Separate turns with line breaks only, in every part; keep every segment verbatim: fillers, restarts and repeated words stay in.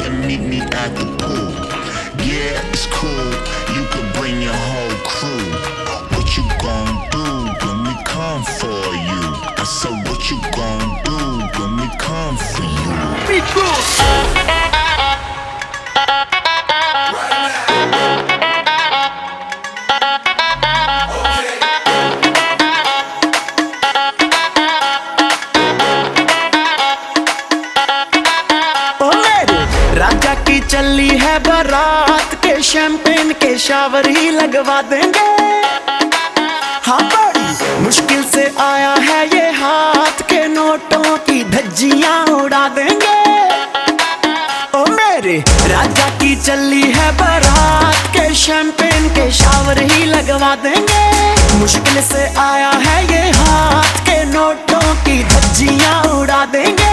can meet me at the pool. Yeah, it's cool, you could bring your whole crew. What you gon' do when we come for you? I said, what you gon' do when we come for you?
Be cool.
राजा की चली है बारात के champagne के shower ही लगवा देंगे। हाँ बड़ी मुश्किल से आया है ये हाथ के नोटों की धज्जियां उड़ा देंगे। ओ मेरे राजा की चली है बारात के शैंपेन के शावर ही लगवा देंगे। मुश्किल से आया है ये हाथ के नोटों की धज्जियां उड़ा देंगे।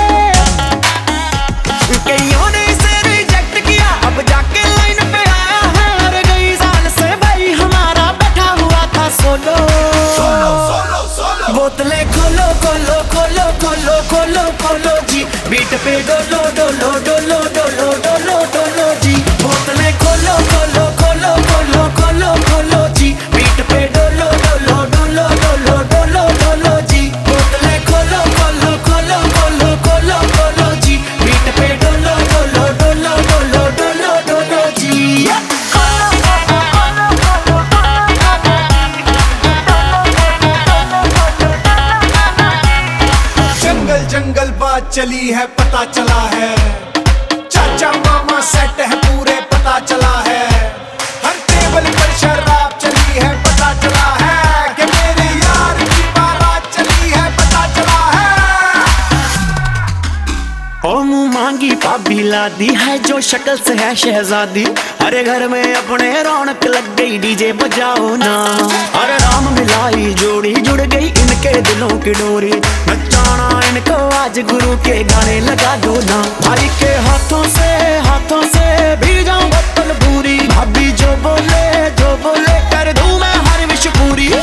कईयों ने इसे रिजेक्ट किया, अब जाके लाइन पे आया है। हर गई साल से भाई हमारा बैठा हुआ था सोलो। सोलो सोलो सोलो बोतलें खोलो खोलो खोलो खोलो खोलो खोलो जी, बीट पे डोलो डोलो डोलो डोलो डोलो डोलो जी। बोतलें खोलो खोलो खोलो खोलो खोलो खोलो जी, बीट पे डोलो डोलो डोलो डोलो डोलो डोलो जी। बोतलें खोलो खोलो खोलो खोलो खोलो खोलो जी, बीट पे डोलो डोलो डोलो डोलो डोलो डोलो जी।
जंगल जंगल बात चली है, पता चला है चाचा मामा सेट है पूरे, पता चला है। हर टेबल पर शराब चली है, पता चला है कि मेरे यार की बारात चली है, पता चला है।
ओ मुँह मांगी पाबी लादी है जो शक्ल से है शहजादी। अरे घर में अपने रौनक लग गई, डीजे बजाओ ना। अरे राम मिलाई जोड़ी जुड़ गई इनके दिलों की डोरी। नचाना इनको आज गुरु के गाने लगा दो ना। भाई के हाथों से हाथों से भी जाऊं बोतल पूरी। भाभी जो बोले जो बोले कर दूं मैं हर विश पूरी।